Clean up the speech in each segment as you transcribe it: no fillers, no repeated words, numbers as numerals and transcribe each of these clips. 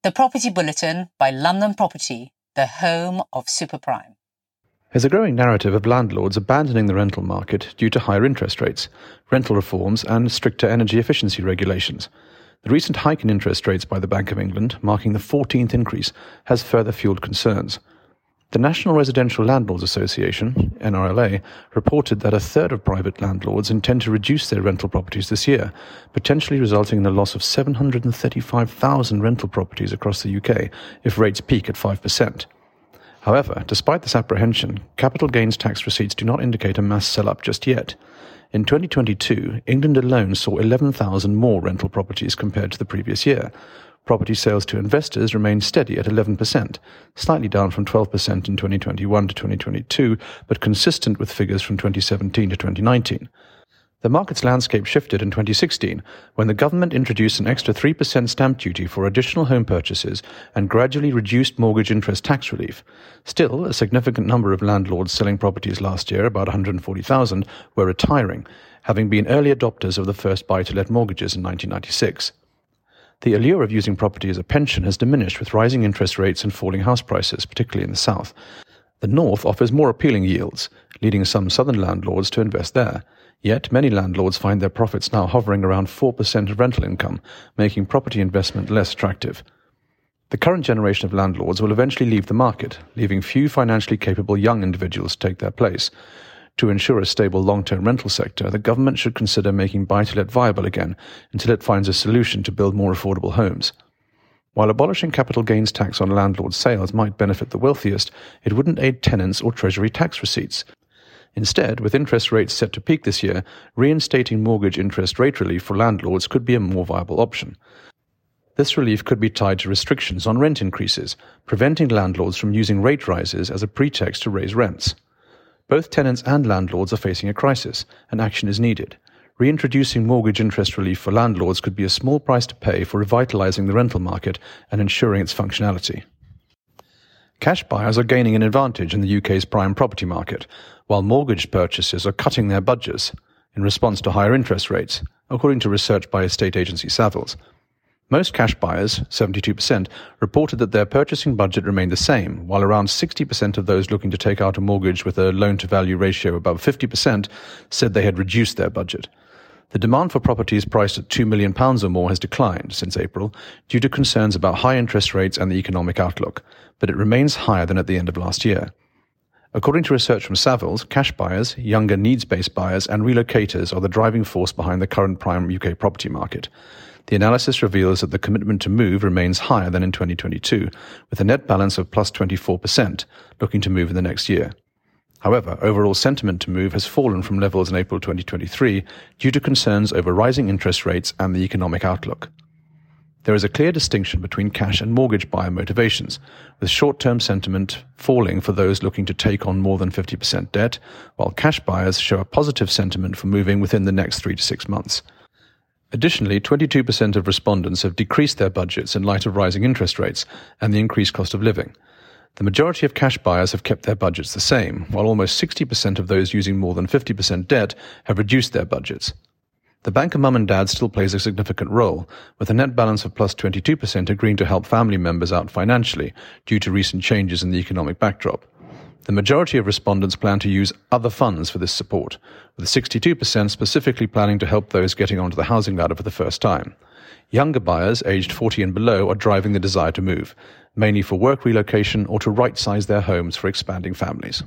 The Property Bulletin by London Property, the home of superprime. There's a growing narrative of landlords abandoning the rental market due to higher interest rates, rental reforms and stricter energy efficiency regulations. The recent hike in interest rates by the Bank of England, marking the 14th increase, has further fueled concerns. The National Residential Landlords Association, NRLA, reported that a third of private landlords intend to reduce their rental properties this year, potentially resulting in the loss of 735,000 rental properties across the UK if rates peak at 5%. However, despite this apprehension, capital gains tax receipts do not indicate a mass sell-up just yet. In 2022, England alone saw 11,000 more rental properties compared to the previous year. Property sales to investors remained steady at 11%, slightly down from 12% in 2021 to 2022, but consistent with figures from 2017 to 2019. The market's landscape shifted in 2016 when the government introduced an extra 3% stamp duty for additional home purchases and gradually reduced mortgage interest tax relief. Still, a significant number of landlords selling properties last year, about 140,000, were retiring, having been early adopters of the first buy-to-let mortgages in 1996. The allure of using property as a pension has diminished with rising interest rates and falling house prices, particularly in the south. The north offers more appealing yields, leading some southern landlords to invest there. Yet many landlords find their profits now hovering around 4% of rental income, making property investment less attractive. The current generation of landlords will eventually leave the market, leaving few financially capable young individuals to take their place. To ensure a stable long-term rental sector, the government should consider making buy-to-let viable again until it finds a solution to build more affordable homes. While abolishing capital gains tax on landlord sales might benefit the wealthiest, it wouldn't aid tenants or Treasury tax receipts. Instead, with interest rates set to peak this year, reinstating mortgage interest rate relief for landlords could be a more viable option. This relief could be tied to restrictions on rent increases, preventing landlords from using rate rises as a pretext to raise rents. Both tenants and landlords are facing a crisis, and action is needed. Reintroducing mortgage interest relief for landlords could be a small price to pay for revitalising the rental market and ensuring its functionality. Cash buyers are gaining an advantage in the UK's prime property market, while mortgage purchasers are cutting their budgets in response to higher interest rates, according to research by estate agency Savills. Most cash buyers, 72%, reported that their purchasing budget remained the same, while around 60% of those looking to take out a mortgage with a loan-to-value ratio above 50% said they had reduced their budget. The demand for properties priced at £2 million or more has declined since April due to concerns about high interest rates and the economic outlook, but it remains higher than at the end of last year. According to research from Savills, cash buyers, younger needs-based buyers and relocators are the driving force behind the current prime UK property market. The analysis reveals that the commitment to move remains higher than in 2022, with a net balance of plus 24%, looking to move in the next year. However, overall sentiment to move has fallen from levels in April 2023 due to concerns over rising interest rates and the economic outlook. There is a clear distinction between cash and mortgage buyer motivations, with short-term sentiment falling for those looking to take on more than 50% debt, while cash buyers show a positive sentiment for moving within the next 3 to 6 months. Additionally, 22% of respondents have decreased their budgets in light of rising interest rates and the increased cost of living. The majority of cash buyers have kept their budgets the same, while almost 60% of those using more than 50% debt have reduced their budgets. The bank of mum and dad still plays a significant role, with a net balance of plus 22% agreeing to help family members out financially due to recent changes in the economic backdrop. The majority of respondents plan to use other funds for this support, with 62% specifically planning to help those getting onto the housing ladder for the first time. Younger buyers, aged 40 and below, are driving the desire to move, mainly for work relocation or to right-size their homes for expanding families.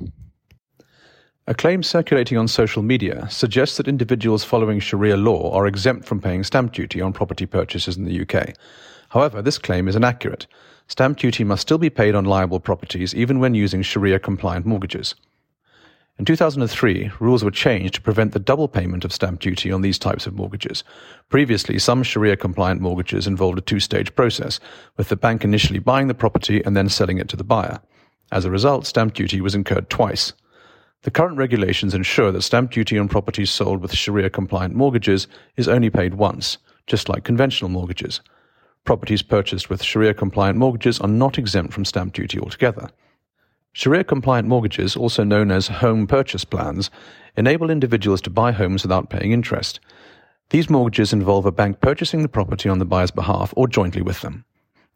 A claim circulating on social media suggests that individuals following Sharia law are exempt from paying stamp duty on property purchases in the UK. However, this claim is inaccurate. Stamp duty must still be paid on liable properties even when using Sharia-compliant mortgages. In 2003, rules were changed to prevent the double payment of stamp duty on these types of mortgages. Previously, some Sharia-compliant mortgages involved a two-stage process, with the bank initially buying the property and then selling it to the buyer. As a result, stamp duty was incurred twice. The current regulations ensure that stamp duty on properties sold with Sharia-compliant mortgages is only paid once, just like conventional mortgages. Properties purchased with Sharia-compliant mortgages are not exempt from stamp duty altogether. Sharia-compliant mortgages, also known as home purchase plans, enable individuals to buy homes without paying interest. These mortgages involve a bank purchasing the property on the buyer's behalf or jointly with them.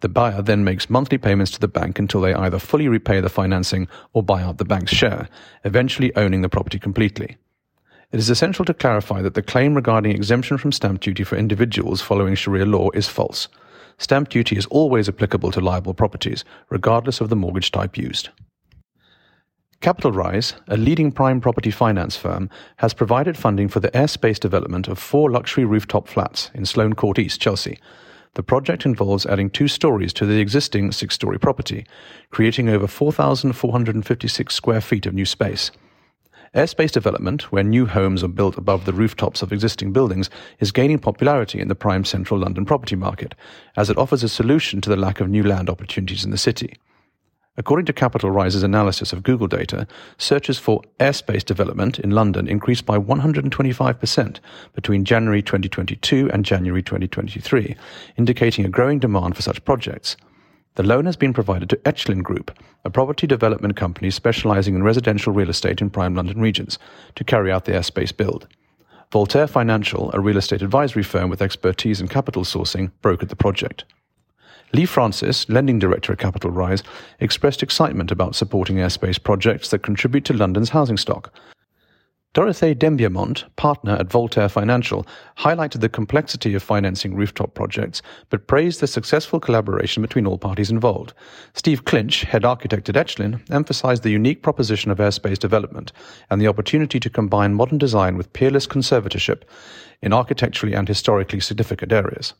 The buyer then makes monthly payments to the bank until they either fully repay the financing or buy out the bank's share, eventually owning the property completely. It is essential to clarify that the claim regarding exemption from stamp duty for individuals following Sharia law is false. Stamp duty is always applicable to liable properties, regardless of the mortgage type used. Capital Rise, a leading prime property finance firm, has provided funding for the airspace development of 4 luxury rooftop flats in Sloane Court East, Chelsea. The project involves adding 2 stories to the existing 6-story property, creating over 4,456 square feet of new space. Airspace development, where new homes are built above the rooftops of existing buildings, is gaining popularity in the prime central London property market, as it offers a solution to the lack of new land opportunities in the city. According to Capital Rise's analysis of Google data, searches for airspace development in London increased by 125% between January 2022 and January 2023, indicating a growing demand for such projects. The loan has been provided to Etchlin Group, a property development company specializing in residential real estate in prime London regions, to carry out the airspace build. Voltaire Financial, a real estate advisory firm with expertise in capital sourcing, brokered the project. Lee Francis, lending director at Capital Rise, expressed excitement about supporting airspace projects that contribute to London's housing stock. Dorothée Dembiamont, partner at Voltaire Financial, highlighted the complexity of financing rooftop projects, but praised the successful collaboration between all parties involved. Steve Clinch, head architect at Etchlin, emphasized the unique proposition of airspace development and the opportunity to combine modern design with peerless conservatorship in architecturally and historically significant areas.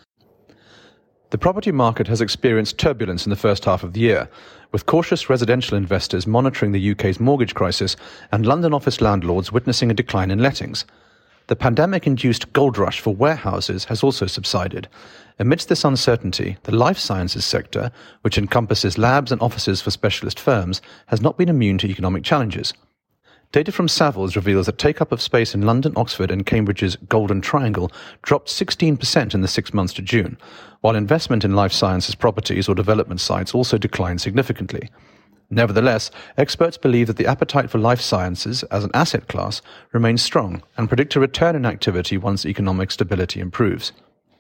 The property market has experienced turbulence in the first half of the year, with cautious residential investors monitoring the UK's mortgage crisis and London office landlords witnessing a decline in lettings. The pandemic-induced gold rush for warehouses has also subsided. Amidst this uncertainty, the life sciences sector, which encompasses labs and offices for specialist firms, has not been immune to economic challenges. Data from Savills reveals that take-up of space in London, Oxford and Cambridge's Golden Triangle dropped 16% in the 6 months to June, while investment in life sciences properties or development sites also declined significantly. Nevertheless, experts believe that the appetite for life sciences as an asset class remains strong and predict a return in activity once economic stability improves.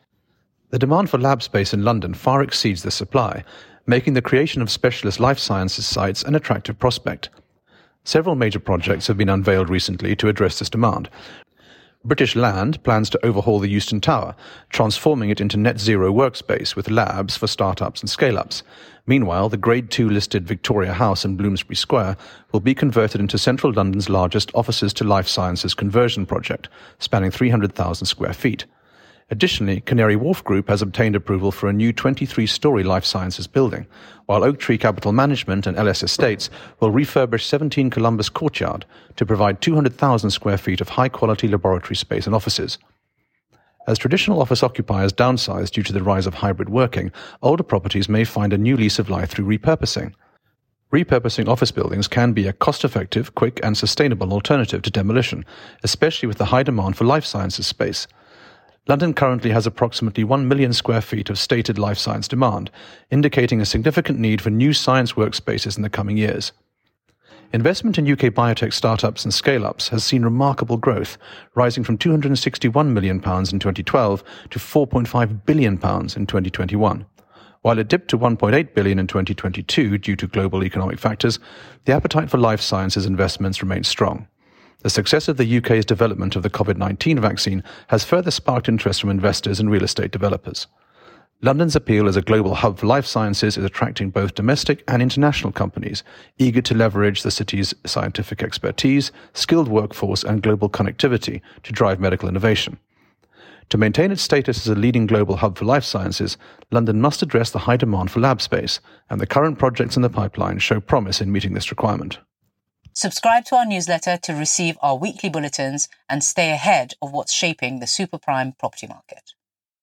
The demand for lab space in London far exceeds the supply, making the creation of specialist life sciences sites an attractive prospect. Several major projects have been unveiled recently to address this demand. British Land plans to overhaul the Euston Tower, transforming it into net zero workspace with labs for startups and scale-ups. Meanwhile, the Grade 2 listed Victoria House in Bloomsbury Square will be converted into central London's largest offices to life sciences conversion project, spanning 300,000 square feet. Additionally, Canary Wharf Group has obtained approval for a new 23-storey life sciences building, while Oaktree Capital Management and LS Estates will refurbish 17 Columbus Courtyard to provide 200,000 square feet of high-quality laboratory space and offices. As traditional office occupiers downsize due to the rise of hybrid working, older properties may find a new lease of life through repurposing. Repurposing office buildings can be a cost-effective, quick and sustainable alternative to demolition, especially with the high demand for life sciences space. London currently has approximately 1 million square feet of stated life science demand, indicating a significant need for new science workspaces in the coming years. Investment in UK biotech startups and scale-ups has seen remarkable growth, rising from £261 million in 2012 to £4.5 billion in 2021. While it dipped to £1.8 billion in 2022 due to global economic factors, the appetite for life sciences investments remains strong. The success of the UK's development of the COVID-19 vaccine has further sparked interest from investors and real estate developers. London's appeal as a global hub for life sciences is attracting both domestic and international companies, eager to leverage the city's scientific expertise, skilled workforce and global connectivity to drive medical innovation. To maintain its status as a leading global hub for life sciences, London must address the high demand for lab space, and the current projects in the pipeline show promise in meeting this requirement. Subscribe to our newsletter to receive our weekly bulletins and stay ahead of what's shaping the super prime property market.